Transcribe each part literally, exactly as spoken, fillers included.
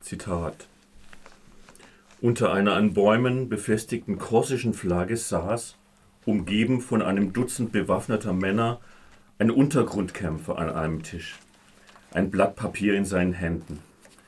Zitat: Unter einer an Bäumen befestigten korsischen Flagge saß, umgeben von einem Dutzend bewaffneter Männer, ein Untergrundkämpfer an einem Tisch, ein Blatt Papier in seinen Händen.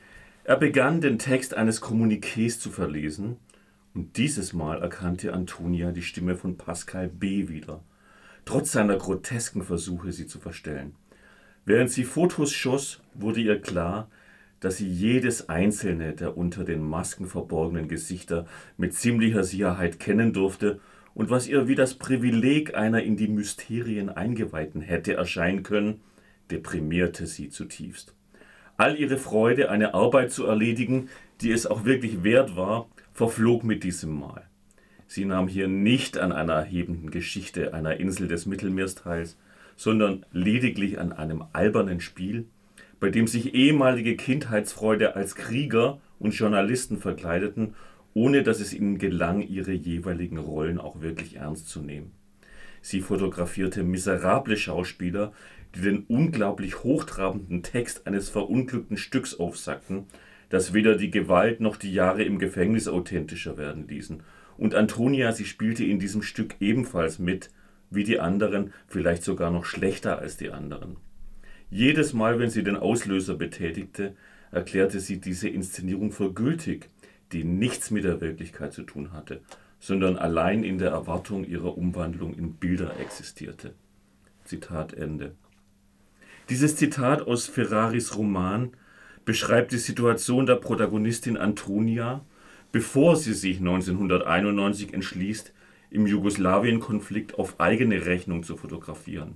Er begann, den Text eines Kommuniqués zu verlesen, und dieses Mal erkannte Antonia die Stimme von Pascal B. wieder, trotz seiner grotesken Versuche, sie zu verstellen. Während sie Fotos schoss, wurde ihr klar, dass sie jedes einzelne der unter den Masken verborgenen Gesichter mit ziemlicher Sicherheit kennen durfte, und was ihr wie das Privileg einer in die Mysterien Eingeweihten hätte erscheinen können, deprimierte sie zutiefst. All ihre Freude, eine Arbeit zu erledigen, die es auch wirklich wert war, verflog mit diesem Mal. Sie nahm hier nicht an einer erhebenden Geschichte einer Insel des Mittelmeers teil, sondern lediglich an einem albernen Spiel, bei dem sich ehemalige Kindheitsfreunde als Krieger und Journalisten verkleideten, ohne dass es ihnen gelang, ihre jeweiligen Rollen auch wirklich ernst zu nehmen. Sie fotografierte miserable Schauspieler, die den unglaublich hochtrabenden Text eines verunglückten Stücks aufsackten, das weder die Gewalt noch die Jahre im Gefängnis authentischer werden ließen. Und Antonia, sie spielte in diesem Stück ebenfalls mit, wie die anderen, vielleicht sogar noch schlechter als die anderen. Jedes Mal, wenn sie den Auslöser betätigte, erklärte sie diese Inszenierung für gültig, die nichts mit der Wirklichkeit zu tun hatte, sondern allein in der Erwartung ihrer Umwandlung in Bilder existierte. Zitat Ende. Dieses Zitat aus Ferraris Roman beschreibt die Situation der Protagonistin Antonia, bevor sie sich neunzehnhunderteinundneunzig entschließt, im Jugoslawien-Konflikt auf eigene Rechnung zu fotografieren.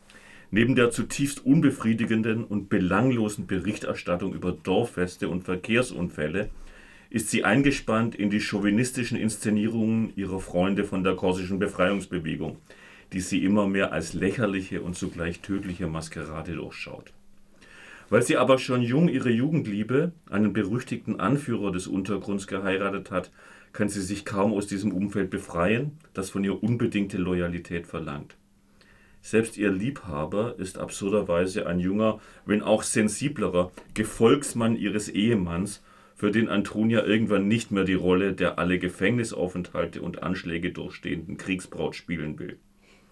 Neben der zutiefst unbefriedigenden und belanglosen Berichterstattung über Dorffeste und Verkehrsunfälle ist sie eingespannt in die chauvinistischen Inszenierungen ihrer Freunde von der korsischen Befreiungsbewegung, die sie immer mehr als lächerliche und zugleich tödliche Maskerade durchschaut. Weil sie aber schon jung ihre Jugendliebe, einen berüchtigten Anführer des Untergrunds, geheiratet hat, kann sie sich kaum aus diesem Umfeld befreien, das von ihr unbedingte Loyalität verlangt. Selbst ihr Liebhaber ist absurderweise ein junger, wenn auch sensiblerer Gefolgsmann ihres Ehemanns, für den Antonia irgendwann nicht mehr die Rolle der alle Gefängnisaufenthalte und Anschläge durchstehenden Kriegsbraut spielen will.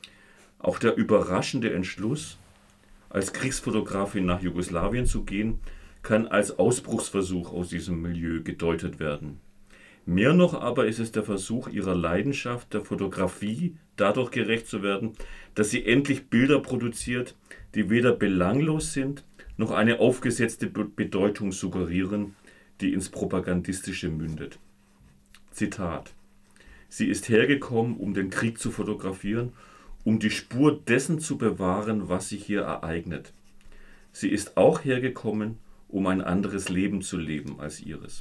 Auch der überraschende Entschluss, als Kriegsfotografin nach Jugoslawien zu gehen, kann als Ausbruchsversuch aus diesem Milieu gedeutet werden. Mehr noch aber ist es der Versuch, ihrer Leidenschaft der Fotografie dadurch gerecht zu werden, dass sie endlich Bilder produziert, die weder belanglos sind, noch eine aufgesetzte Bedeutung suggerieren, die ins Propagandistische mündet. Zitat: Sie ist hergekommen, um den Krieg zu fotografieren, um die Spur dessen zu bewahren, was sich hier ereignet. Sie ist auch hergekommen, um ein anderes Leben zu leben als ihres.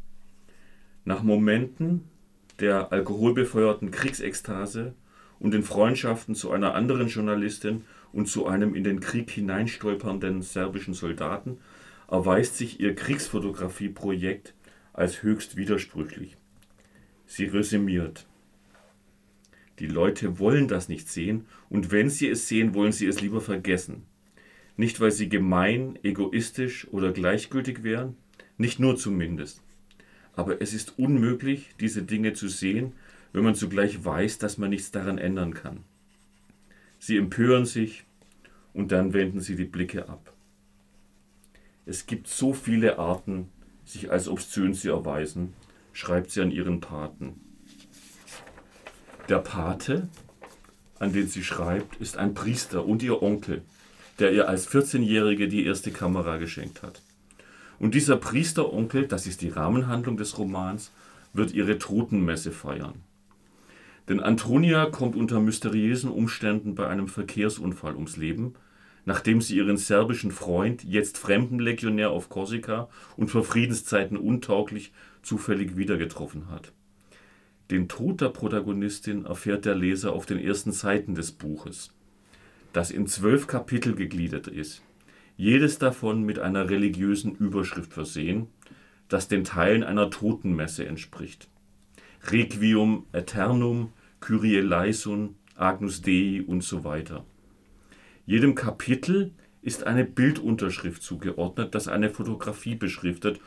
Nach Momenten der alkoholbefeuerten Kriegsekstase und den Freundschaften zu einer anderen Journalistin und zu einem in den Krieg hineinstolpernden serbischen Soldaten erweist sich ihr Kriegsfotografieprojekt als höchst widersprüchlich. Sie resümiert: Die Leute wollen das nicht sehen, und wenn sie es sehen, wollen sie es lieber vergessen. Nicht, weil sie gemein, egoistisch oder gleichgültig wären, nicht nur zumindest. Aber es ist unmöglich, diese Dinge zu sehen, wenn man zugleich weiß, dass man nichts daran ändern kann. Sie empören sich und dann wenden sie die Blicke ab. Es gibt so viele Arten, sich als obszön zu erweisen, schreibt sie an ihren Paten. Der Pate, an den sie schreibt, ist ein Priester und ihr Onkel, der ihr als vierzehnjährige die erste Kamera geschenkt hat. Und dieser Priesteronkel, das ist die Rahmenhandlung des Romans, wird ihre Totenmesse feiern. Denn Antonia kommt unter mysteriösen Umständen bei einem Verkehrsunfall ums Leben, nachdem sie ihren serbischen Freund, jetzt Fremdenlegionär auf Korsika und für Friedenszeiten untauglich, zufällig wieder getroffen hat. Den Tod der Protagonistin erfährt der Leser auf den ersten Seiten des Buches, das in zwölf Kapitel gegliedert ist, jedes davon mit einer religiösen Überschrift versehen, das den Teilen einer Totenmesse entspricht. Requiem Aeternum, Kyrie eleison, Agnus Dei und so weiter. Jedem Kapitel ist eine Bildunterschrift zugeordnet, das eine Fotografie beschriftet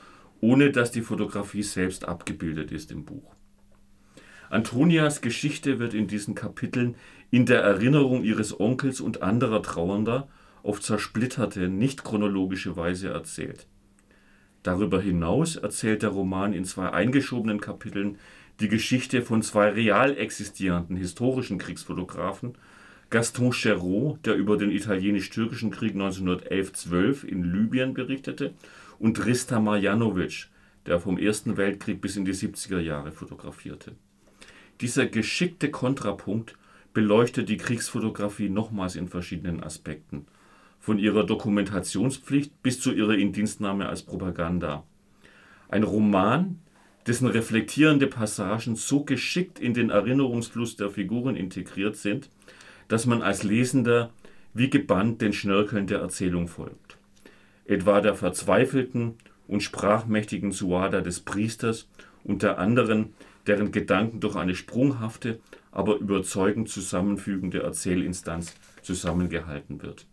ohne dass die Fotografie selbst abgebildet ist im Buch. Antonias Geschichte wird in diesen Kapiteln in der Erinnerung ihres Onkels und anderer Trauernder auf zersplitterte, nicht chronologische Weise erzählt. Darüber hinaus erzählt der Roman in zwei eingeschobenen Kapiteln die Geschichte von zwei real existierenden historischen Kriegsfotografen, Gaston Cherot, der über den italienisch-türkischen Krieg neunzehnhundertelf zwölf in Libyen berichtete, und Rista Marjanovic, der vom Ersten Weltkrieg bis in die siebziger Jahre fotografierte. Dieser geschickte Kontrapunkt beleuchtet die Kriegsfotografie nochmals in verschiedenen Aspekten, von ihrer Dokumentationspflicht bis zu ihrer Indienstnahme als Propaganda. Ein Roman, dessen reflektierende Passagen so geschickt in den Erinnerungsfluss der Figuren integriert sind, dass man als Lesender wie gebannt den Schnörkeln der Erzählung folgt. Etwa der verzweifelten und sprachmächtigen Suada des Priesters und der anderen, deren Gedanken durch eine sprunghafte, aber überzeugend zusammenfügende Erzählinstanz zusammengehalten wird.